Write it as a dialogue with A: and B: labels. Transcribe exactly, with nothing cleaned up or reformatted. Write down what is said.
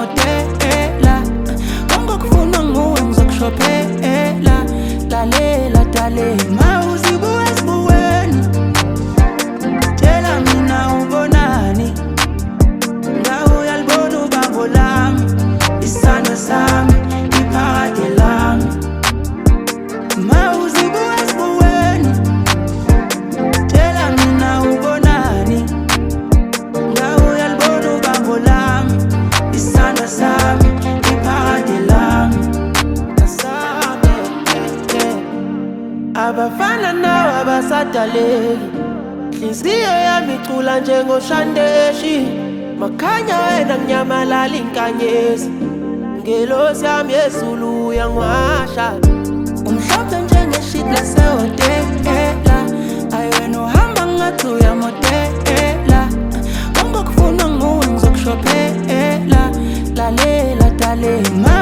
A: uyamodela ongokufuna nguwe ngizokushophela lalela dalela mawuzibuka esibukweni tshela mina ubonani ngawe uyalibona ubango lami isandla sami iphakade lami mawuzibuka esibukweni tshela mina ubonani ngawe uyalibona ubango lami isandla sami iphakade lami abafana nawe abasadaleki inhliziyo yami icula njengoshandeshi makhanya wena nginyamalala inkanyezi ngelosi yami yezulu uyangwasha umhlophe njengeshit lasehotela ayewena uhamba ngathi uyamodela ongokufuna nguwe ngizokushophela lalela dalela